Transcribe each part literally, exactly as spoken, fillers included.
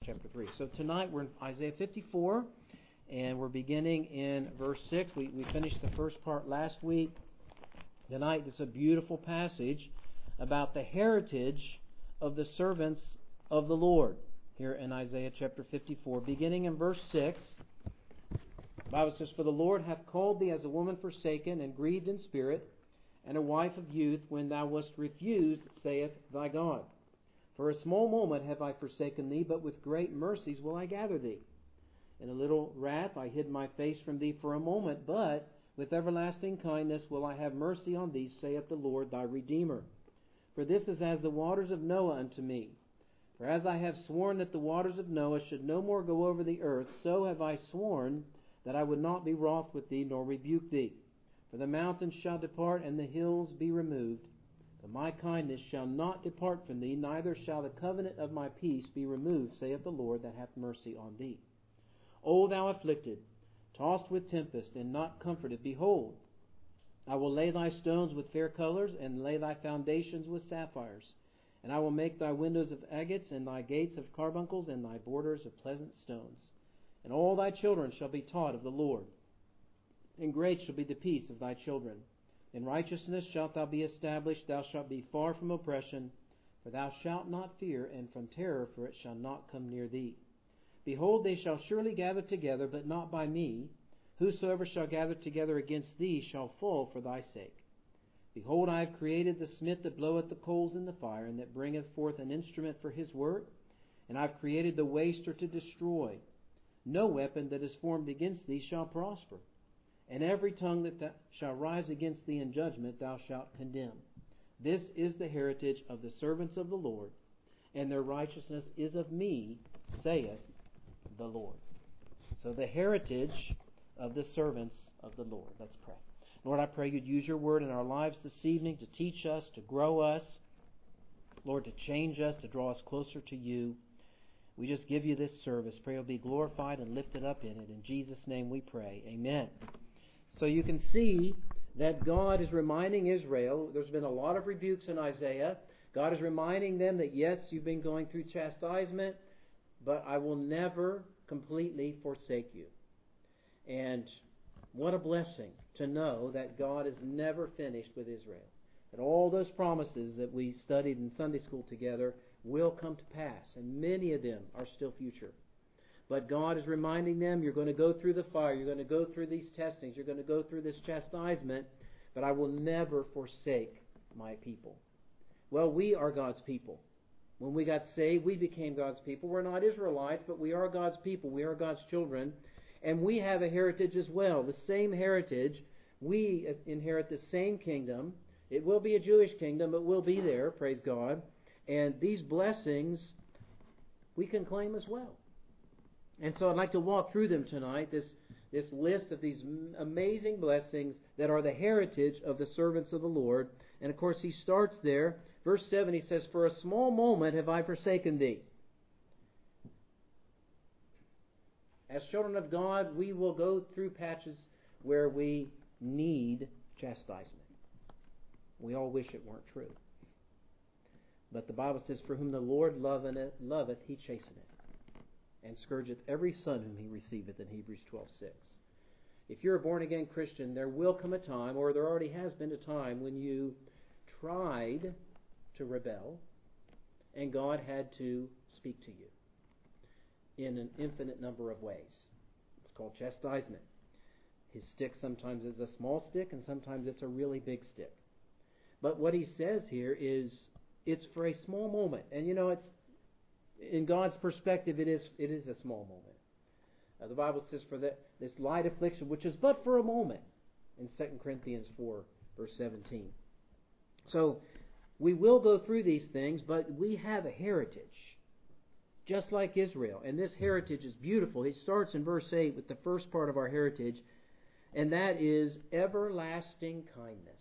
chapter three. So tonight we're in Isaiah fifty-four, and we're beginning in verse six. We, we finished the first part last week. Tonight it's a beautiful passage about the heritage of the servants of the Lord here in Isaiah chapter fifty-four. Beginning in verse six, the Bible says, "For the Lord hath called thee as a woman forsaken and grieved in spirit, and a wife of youth, when thou wast refused, saith thy God. For a small moment have I forsaken thee, but with great mercies will I gather thee. In a little wrath I hid my face from thee for a moment, but with everlasting kindness will I have mercy on thee, saith the Lord thy Redeemer. For this is as the waters of Noah unto me. For as I have sworn that the waters of Noah should no more go over the earth, so have I sworn that I would not be wroth with thee, nor rebuke thee. For the mountains shall depart, and the hills be removed. But my kindness shall not depart from thee, neither shall the covenant of my peace be removed, saith the Lord that hath mercy on thee. O thou afflicted, tossed with tempest, and not comforted, behold, I will lay thy stones with fair colors, and lay thy foundations with sapphires. And I will make thy windows of agates, and thy gates of carbuncles, and thy borders of pleasant stones. And all thy children shall be taught of the Lord. And great shall be the peace of thy children. In righteousness shalt thou be established, thou shalt be far from oppression, for thou shalt not fear, and from terror, for it shall not come near thee. Behold, they shall surely gather together, but not by me. Whosoever shall gather together against thee shall fall for thy sake. Behold, I have created the smith that bloweth the coals in the fire, and that bringeth forth an instrument for his work. And I have created the waster to destroy. No weapon that is formed against thee shall prosper. And every tongue that th- shall rise against thee in judgment thou shalt condemn. This is the heritage of the servants of the Lord, and their righteousness is of me, saith the Lord." So the heritage of the servants of the Lord. Let's pray. Lord, I pray you'd use your word in our lives this evening to teach us, to grow us, Lord, to change us, to draw us closer to you. We just give you this service. Pray you'll be glorified and lifted up in it. In Jesus' name we pray. Amen. So you can see that God is reminding Israel. There's been a lot of rebukes in Isaiah. God is reminding them that, yes, you've been going through chastisement, but I will never completely forsake you. And what a blessing to know that God is never finished with Israel. That all those promises that we studied in Sunday school together will come to pass, and many of them are still future. But God is reminding them, you're going to go through the fire, you're going to go through these testings, you're going to go through this chastisement, but I will never forsake my people. Well, we are God's people. When we got saved, we became God's people. We're not Israelites, but we are God's people. We are God's children. And we have a heritage as well, the same heritage. We inherit the same kingdom. It will be a Jewish kingdom, but we'll be there, praise God. And these blessings we can claim as well. And so I'd like to walk through them tonight, this, this list of these amazing blessings that are the heritage of the servants of the Lord. And of course he starts there. Verse seven, he says, "For a small moment have I forsaken thee." As children of God, we will go through patches where we need chastisement. We all wish it weren't true. But the Bible says, "For whom the Lord loveth, loveth he chasteneth, and scourgeth every son whom he receiveth," in Hebrews twelve six. If you're a born-again Christian, there will come a time, or there already has been a time, when you tried to rebel, and God had to speak to you in an infinite number of ways. It's called chastisement. His stick sometimes is a small stick, and sometimes it's a really big stick. But what he says here is, it's for a small moment. And you know, it's in God's perspective, it is it is a small moment. Uh, the Bible says, "For that this light affliction, which is but for a moment," in Second Corinthians four, verse seventeen. So we will go through these things, but we have a heritage, just like Israel. And this heritage is beautiful. It starts in verse eight with the first part of our heritage, and that is everlasting kindness.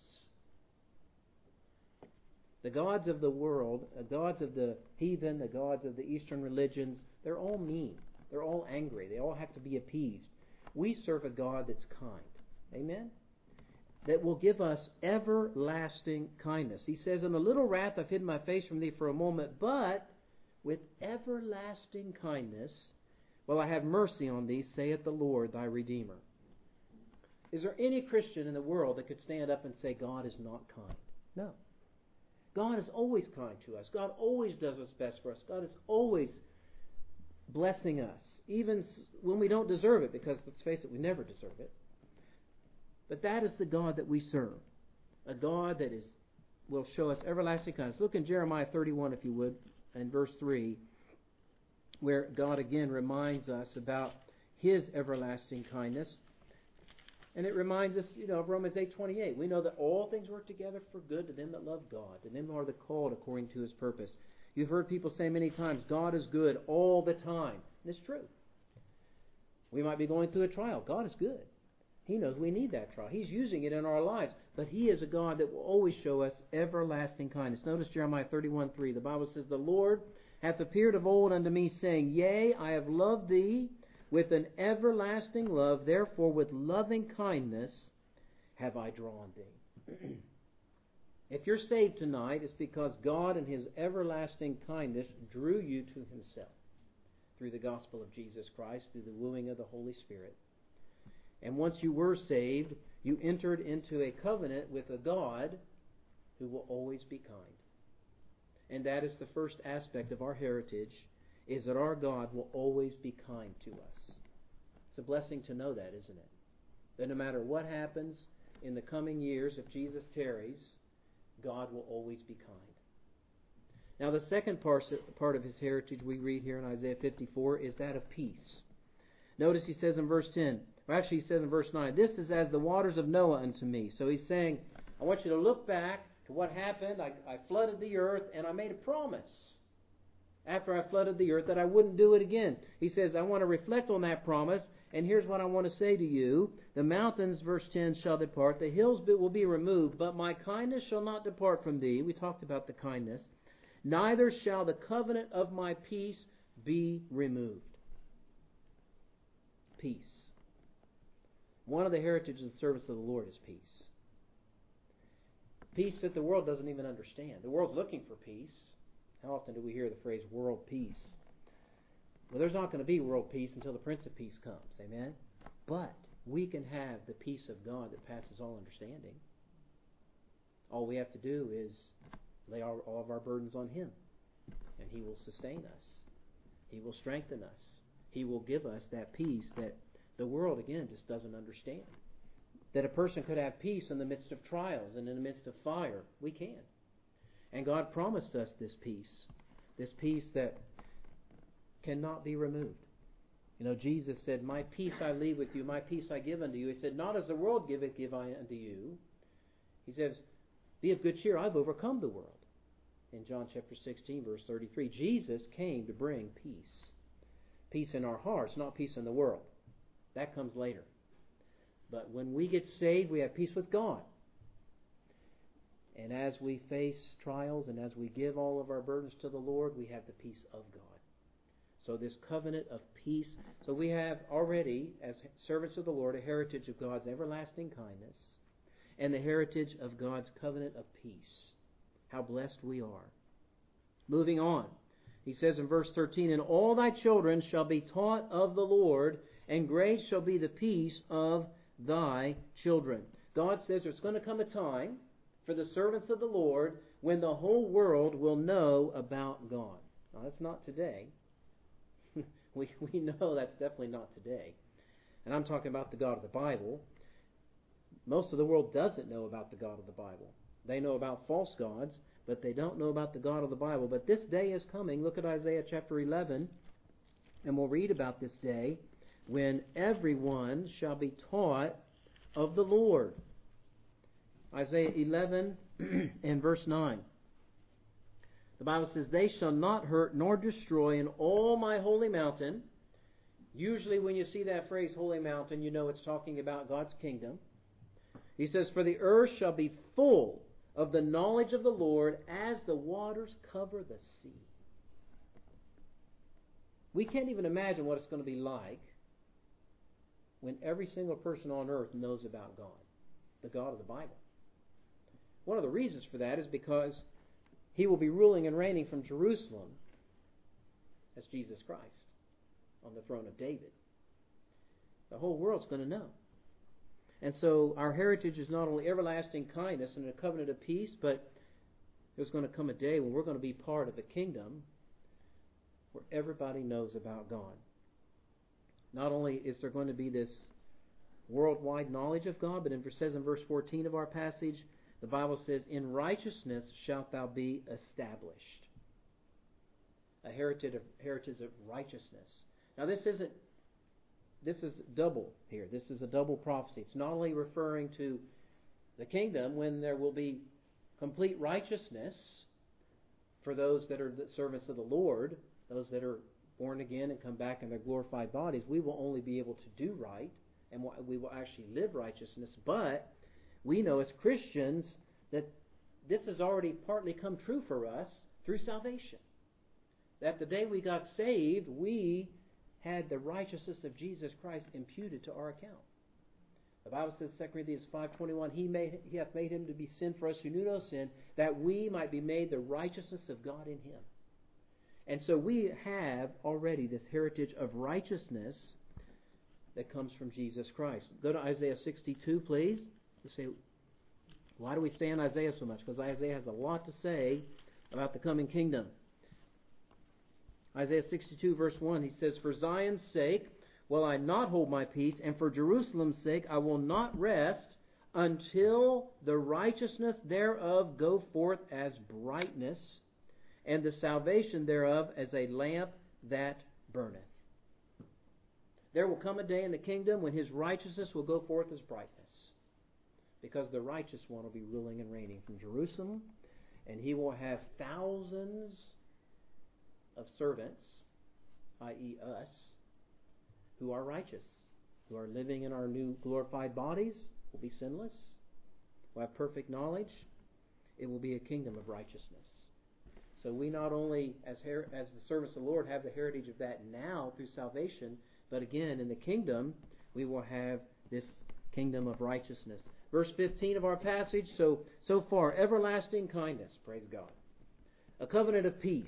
The gods of the world, the gods of the heathen, the gods of the Eastern religions, they're all mean. They're all angry. They all have to be appeased. We serve a God that's kind. Amen? That will give us everlasting kindness. He says, "In a little wrath I've hidden my face from thee for a moment, but with everlasting kindness will I have mercy on thee, saith the Lord thy Redeemer. Is there any Christian in the world that could stand up and say God is not kind? No. God is always kind to us. God always does what's best for us. God is always blessing us, even when we don't deserve it, because let's face it, we never deserve it. But that is the God that we serve, a God that is will show us everlasting kindness. Look in Jeremiah thirty-one, if you would, and verse three, where God again reminds us about His everlasting kindness. And it reminds us, you know, of Romans eight twenty-eight. We know that all things work together for good to them that love God, to them who are the called according to His purpose. You've heard people say many times, God is good all the time. And it's true. We might be going through a trial. God is good. He knows we need that trial. He's using it in our lives. But He is a God that will always show us everlasting kindness. Notice Jeremiah thirty-one three. The Bible says, the Lord hath appeared of old unto me, saying, Yea, I have loved thee with an everlasting love. Therefore with loving kindness have I drawn thee. If you're saved tonight, it's because God in His everlasting kindness drew you to Himself through the gospel of Jesus Christ, through the wooing of the Holy Spirit. And once you were saved, you entered into a covenant with a God who will always be kind. And that is the first aspect of our heritage, is that our God will always be kind to us. It's a blessing to know that, isn't it? That no matter what happens in the coming years, if Jesus tarries, God will always be kind. Now the second part part of His heritage we read here in Isaiah fifty-four is that of peace. Notice He says in verse ten, or actually He says in verse nine, this is as the waters of Noah unto me. So He's saying, I want you to look back to what happened. I, I flooded the earth, and I made a promise after I flooded the earth that I wouldn't do it again. He says, I want to reflect on that promise, and here's what I want to say to you. The mountains, verse ten, shall depart, the hills will be removed, but my kindness shall not depart from thee. We talked about the kindness. Neither shall the covenant of my peace be removed. Peace. One of the heritages of the service of the Lord is peace. Peace that the world doesn't even understand. The world's looking for peace. How often do we hear the phrase world peace? Well, there's not going to be world peace until the Prince of Peace comes. Amen? But we can have the peace of God that passes all understanding. All we have to do is lay our, all of our burdens on Him, and He will sustain us. He will strengthen us. He will give us that peace that the world, again, just doesn't understand. That a person could have peace in the midst of trials and in the midst of fire. We can. And God promised us this peace. This peace that cannot be removed. You know, Jesus said, my peace I leave with you, my peace I give unto you. He said, not as the world giveth, give I unto you. He says, be of good cheer, I've overcome the world. In John chapter sixteen, verse thirty-three, Jesus came to bring peace. Peace in our hearts, not peace in the world. That comes later. But when we get saved, we have peace with God. And as we face trials and as we give all of our burdens to the Lord, we have the peace of God. So this covenant of peace. So we have already, as servants of the Lord, a heritage of God's everlasting kindness and the heritage of God's covenant of peace. How blessed we are. Moving on. He says in verse thirteen, and all thy children shall be taught of the Lord, and great shall be the peace of thy children. God says there's going to come a time for the servants of the Lord when the whole world will know about God. Now that's not today. we, we know that's definitely not today. And I'm talking about the God of the Bible. Most of the world doesn't know about the God of the Bible. They know about false gods, but they don't know about the God of the Bible. But this day is coming. Look at Isaiah chapter eleven, and we'll read about this day when everyone shall be taught of the Lord. Isaiah eleven and verse nine. The Bible says, they shall not hurt nor destroy in all my holy mountain. Usually when you see that phrase, holy mountain, you know it's talking about God's kingdom. He says, for the earth shall be full of the knowledge of the Lord as the waters cover the sea. We can't even imagine what it's going to be like when every single person on earth knows about God, the God of the Bible. One of the reasons for that is because He will be ruling and reigning from Jerusalem, That's Jesus Christ on the throne of David. The whole world's going to know. And so our heritage is not only everlasting kindness and a covenant of peace, but there's going to come a day when we're going to be part of the kingdom where everybody knows about God. Not only is there going to be this worldwide knowledge of God, but it says in verse fourteen of our passage, the Bible says, in righteousness shalt thou be established. A heritage of, heritage of righteousness. Now this isn't, this is double here. This is a double prophecy. It's not only referring to the kingdom when there will be complete righteousness for those that are the servants of the Lord, those that are born again and come back in their glorified bodies. We will only be able to do right, and we will actually live righteousness. But we know as Christians that this has already partly come true for us through salvation. That the day we got saved, we had the righteousness of Jesus Christ imputed to our account. The Bible says, Second Corinthians five twenty-one, he, made, he hath made him to be sin for us who knew no sin, that we might be made the righteousness of God in him. And so we have already this heritage of righteousness that comes from Jesus Christ. Go to Isaiah sixty-two, please. You say, why do we stay in Isaiah so much? Because Isaiah has a lot to say about the coming kingdom. Isaiah sixty-two, verse one, he says, for Zion's sake will I not hold my peace, and for Jerusalem's sake I will not rest until the righteousness thereof go forth as brightness, and the salvation thereof as a lamp that burneth. There will come a day in the kingdom when his righteousness will go forth as brightness, because the righteous one will be ruling and reigning from Jerusalem, and he will have thousands of servants, that is us, who are righteous, who are living in our new glorified bodies, will be sinless, will have perfect knowledge. It will be a kingdom of righteousness. So we not only, as her- as the servants of the Lord, have the heritage of that now through salvation, but again, in the kingdom, we will have this kingdom of righteousness. Verse fifteen of our passage, so, so far, everlasting kindness, praise God. A covenant of peace.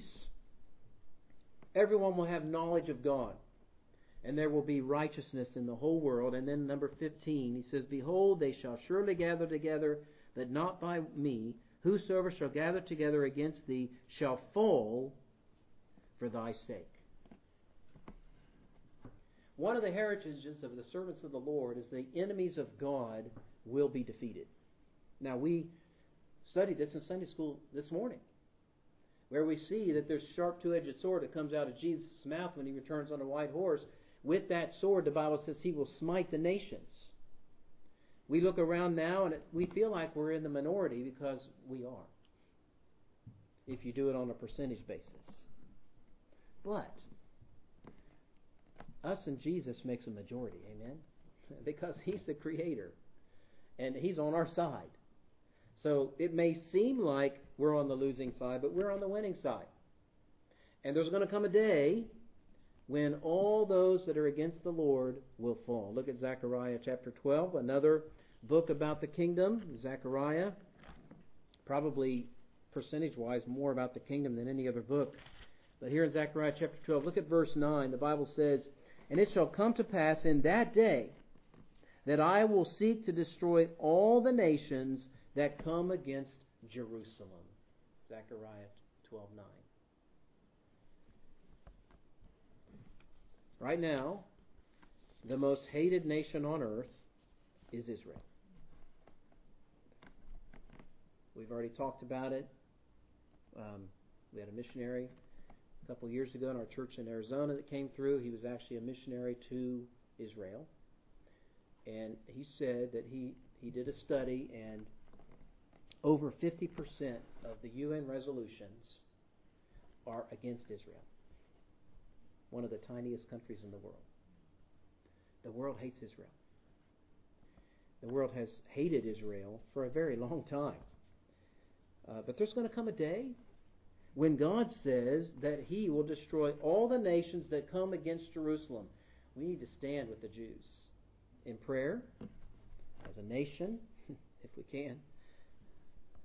Everyone will have knowledge of God, and there will be righteousness in the whole world. And then number fifteen, he says, behold, they shall surely gather together, but not by me. Whosoever shall gather together against thee shall fall for thy sake. One of the heritages of the servants of the Lord is the enemies of God will be defeated. Now, we studied this in Sunday school this morning, where we see that there's a sharp two-edged sword that comes out of Jesus' mouth when he returns on a white horse. With that sword, the Bible says he will smite the nations. We look around now and we feel like we're in the minority, because we are, if you do it on a percentage basis. But us and Jesus makes a majority, amen? Because he's the creator and he's on our side. So it may seem like we're on the losing side, but we're on the winning side. And there's going to come a day when all those that are against the Lord will fall. Look at Zechariah chapter twelve, another book about the kingdom. Zechariah, probably percentage-wise more about the kingdom than any other book. But here in Zechariah chapter twelve, look at verse nine. The Bible says, and it shall come to pass in that day that I will seek to destroy all the nations that come against Jerusalem. Zechariah twelve nine. Right now, the most hated nation on earth is Israel. We've already talked about it. Um, we had a missionary a couple of years ago in our church in Arizona that came through. He was actually a missionary to Israel. And he said that he, he did a study, and over fifty percent of the U N resolutions are against Israel. One of the tiniest countries in the world. The world hates Israel. The world has hated Israel for a very long time. Uh, but there's going to come a day when God says that he will destroy all the nations that come against Jerusalem. We need to stand with the Jews in prayer as a nation, if we can,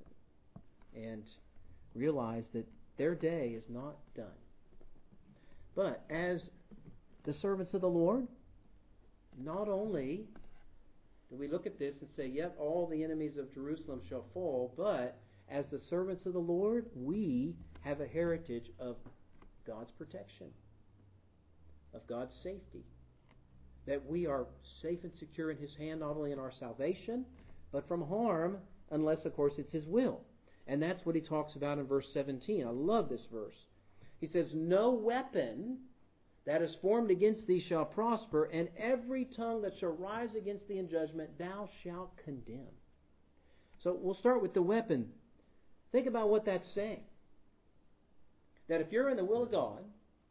and realize that their day is not done. But as the servants of the Lord, not only do we look at this and say, yep, all the enemies of Jerusalem shall fall, but as the servants of the Lord, we have a heritage of God's protection, of God's safety. That we are safe and secure in His hand, not only in our salvation, but from harm, unless, of course, it's His will. And that's what he talks about in verse seventeen. I love this verse. He says, no weapon that is formed against thee shall prosper, and every tongue that shall rise against thee in judgment thou shalt condemn. So we'll start with the weapon. Think about what that's saying. That if you're in the will of God,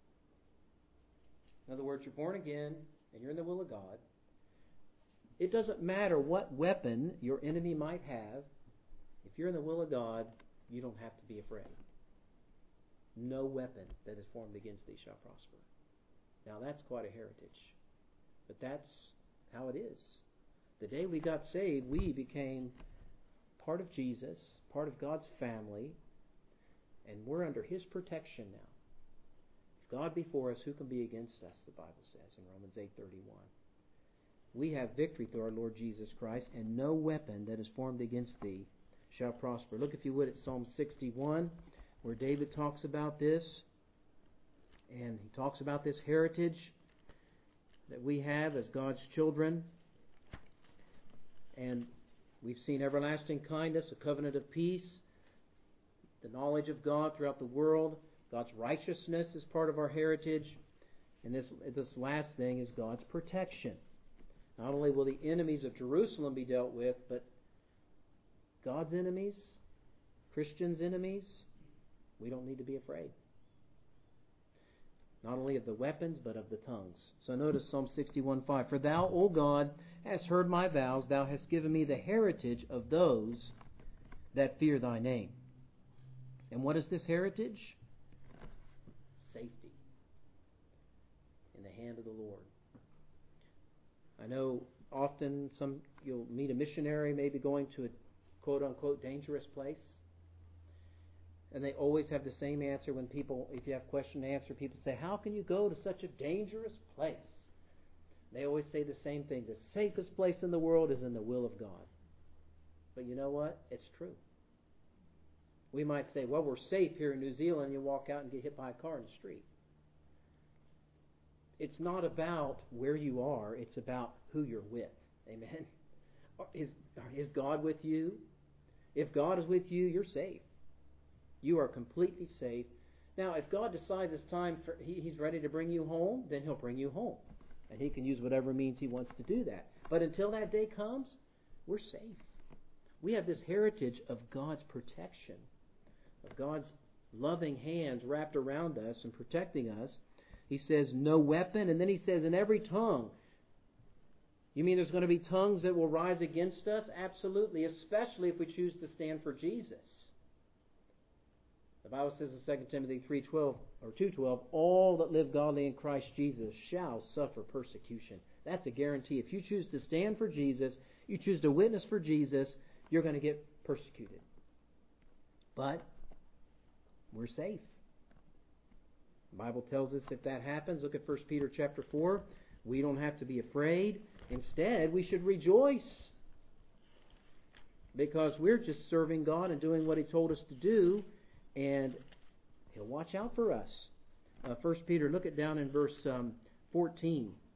in other words, you're born again, and you're in the will of God, it doesn't matter what weapon your enemy might have. If you're in the will of God, you don't have to be afraid. No weapon that is formed against thee shall prosper. Now that's quite a heritage. But that's how it is. The day we got saved, we became part of Jesus, part of God's family, and we're under His protection now. If God be for us, who can be against us, the Bible says in Romans eight thirty-one. We have victory through our Lord Jesus Christ, and no weapon that is formed against thee shall prosper. Look, if you would, at Psalm sixty-one, where David talks about this, and he talks about this heritage that we have as God's children. And we've seen everlasting kindness, a covenant of peace, the knowledge of God throughout the world. God's righteousness is part of our heritage. And this, this last thing is God's protection. Not only will the enemies of Jerusalem be dealt with, but God's enemies, Christians' enemies, we don't need to be afraid. Not only of the weapons, but of the tongues. So notice Psalm sixty-one five. For thou, O God, hast heard my vows. Thou hast given me the heritage of those that fear thy name. And what is this heritage? Safety in the hand of the Lord. I know often some you'll meet a missionary maybe going to a quote-unquote dangerous place. And they always have the same answer when people, if you have question and answer, people say, how can you go to such a dangerous place? They always say the same thing. The safest place in the world is in the will of God. But you know what? It's true. We might say, well, we're safe here in New Zealand. You walk out and get hit by a car in the street. It's not about where you are. It's about who you're with. Amen? Is, is God with you? If God is with you, you're safe. You are completely safe. Now, if God decides it's time for he, He's ready to bring you home, then He'll bring you home. And He can use whatever means He wants to do that. But until that day comes, we're safe. We have this heritage of God's protection, of God's loving hands wrapped around us and protecting us. He says, no weapon. And then He says, in every tongue. You mean there's going to be tongues that will rise against us? Absolutely, especially if we choose to stand for Jesus. The Bible says in Second Timothy three twelve or two twelve, all that live godly in Christ Jesus shall suffer persecution. That's a guarantee. If you choose to stand for Jesus, you choose to witness for Jesus, you're going to get persecuted. But we're safe. The Bible tells us if that happens, look at First Peter chapter four. We don't have to be afraid. Instead, we should rejoice. Because we're just serving God and doing what He told us to do. And He'll watch out for us. Uh, First Peter, look at down in verse um, fourteen.